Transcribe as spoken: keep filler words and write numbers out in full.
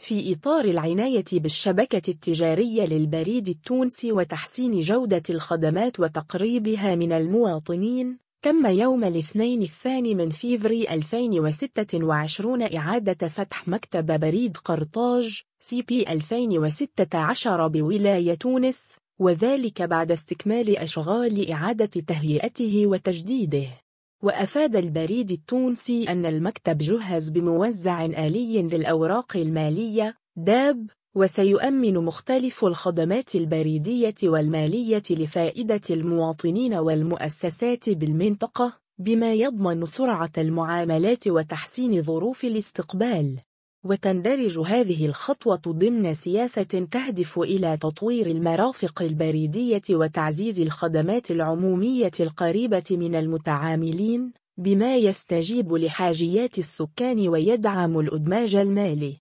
في إطار العناية بالشبكة التجارية للبريد التونسي وتحسين جودة الخدمات وتقريبها من المواطنين، تم يوم الاثنين الثاني من فيفري ألفين وستة وعشرين إعادة فتح مكتب بريد قرطاج سي بي ألفين وستة عشر بولاية تونس، وذلك بعد استكمال أشغال إعادة تهيئته وتجديده. وأفاد البريد التونسي أن المكتب جهز بموزع آلي للأوراق المالية داب، وسيؤمن مختلف الخدمات البريدية والمالية لفائدة المواطنين والمؤسسات بالمنطقة، بما يضمن سرعة المعاملات وتحسين ظروف الاستقبال. وتندرج هذه الخطوة ضمن سياسة تهدف إلى تطوير المرافق البريدية وتعزيز الخدمات العمومية القريبة من المتعاملين، بما يستجيب لحاجيات السكان ويدعم الإدماج المالي.